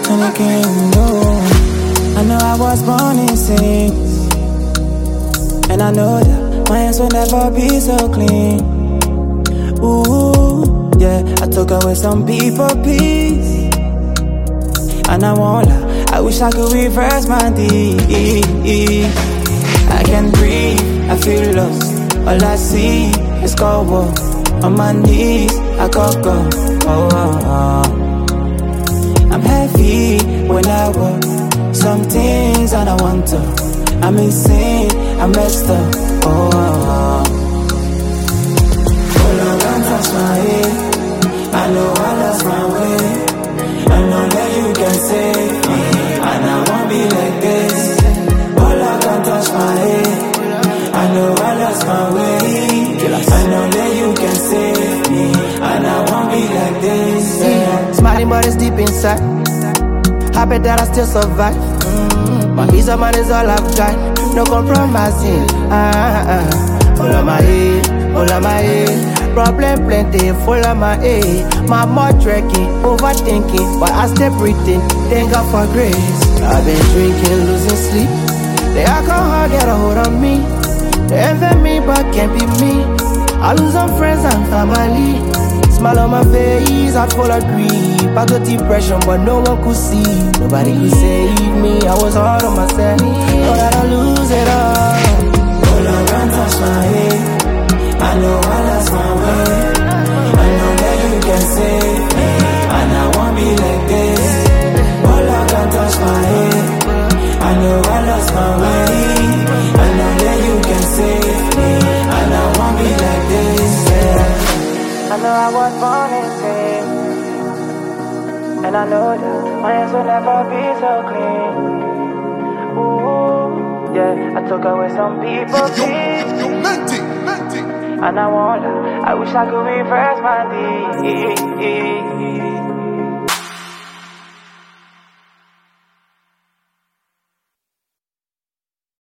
and it came low. I know I was born in sin, and I know that my hands will never be so clean. Ooh, yeah, I took away some people peace, and I won't lie, I wish I could reverse my deed. I can't breathe, I feel lost, all I see is cold war. On my knees, I got go. I'm heavy when I walk. Some things I don't want to. I'm insane, I'm messed up. Lord, don't touch my head. I know I lost my way. I know that you can save me, and I won't be like this. Lord, don't touch my head. I know I lost my way. I know that you can save me, and I won't be like this. Yeah. Smiling but it's deep inside. Happy that I still survive. My peace of mind is all I've got. No compromising. All of my head, all of my head. Problem plenty, full of my head. My mind trekking, overthinking, but I stay breathing. Thank God for grace. I've been drinking, losing sleep. The alcohol get a hold on me. They envy me, but can't be me. I lose some friends and family. Smile on my face, I full of grief. I got depression, but no one could see. Nobody could save me, I was hard on myself. Thought that I lose it all. Oh Lord, don't touch my head. I know I lost my way. I know that you can save me, and I won't be like this. Oh Lord, don't touch my head. I know I lost my way. I know that you can save me, and I won't be like this. I know I was born in sin, and I know that my hands will never be so clean. Ooh, yeah, I took away some people peace, and I won't lie, I wish I could reverse my deed.